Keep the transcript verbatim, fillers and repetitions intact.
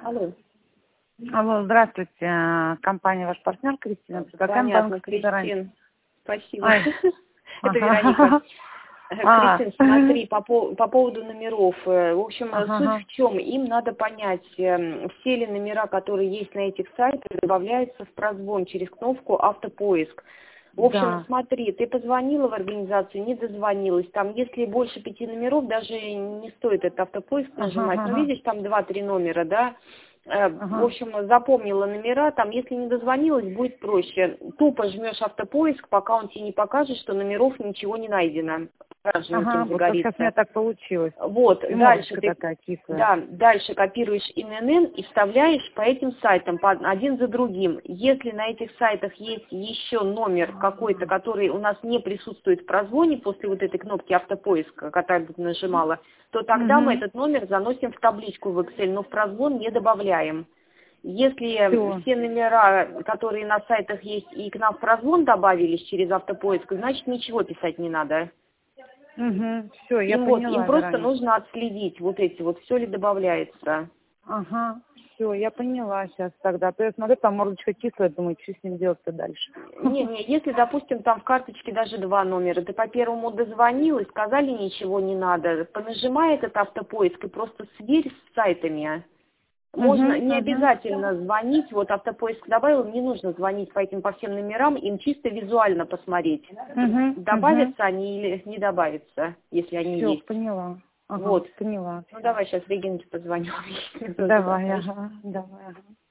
Алло. Алло, здравствуйте. А, Компания «Ваш партнер», Кристина. Предлагаем Понятно, банк ресторан. Кристин. Спасибо. Ай. Это Ага. Вероника. А. Кристин, смотри, по, по по поводу номеров. э, В общем, э, Ага. суть в чем? Им надо понять, э, все ли номера, которые есть на этих сайтах, добавляются в прозвон через кнопку «Автопоиск». В общем, Да. смотри, ты позвонила в организацию, не дозвонилась. Там, если больше пяти номеров, даже не стоит этот автопоиск Ага, нажимать. Но ага. видишь, там два-три номера, да? Э, В Ага. общем, запомнила номера, там, если не дозвонилась, будет проще. Тупо жмешь автопоиск, пока он тебе не покажет, что номеров ничего не найдено. Ага, Стражником вот как сейчас у меня загорится. так получилось. Вот, И дальше мордочка ты, такая кислая. да, дальше копируешь ин эн эн и вставляешь по этим сайтам, по, один за другим. Если на этих сайтах есть еще номер какой-то, который у нас не присутствует в прозвоне после вот этой кнопки автопоиска, которую ты нажимала, то тогда мы Угу. этот номер заносим в табличку в Excel, но в прозвон не добавляем. Если Все. все номера, которые на сайтах есть, и к нам в прозвон добавились через автопоиск, значит ничего писать не надо. Угу. Все, я Им вот, им поняла, просто Вероника. нужно отследить вот эти вот, все ли добавляется. Ага. Все, я поняла сейчас тогда. То я смотрю, там мордочка кислая, думаю, что с ним делать-то дальше. Не-не, если, допустим, там в карточке даже два номера, ты по первому дозвонилась, сказали ничего не надо, понажимай этот автопоиск и просто сверь с сайтами. Можно, Угу, не угу. обязательно звонить, вот автопоиск добавил, не нужно звонить по этим, по всем номерам, им чисто визуально посмотреть, Угу, угу. добавятся они или не добавятся, если они Все, есть. поняла. Ага, Вот. поняла. Ну давай сейчас Регине позвоню. Давай, ага, давай, ага.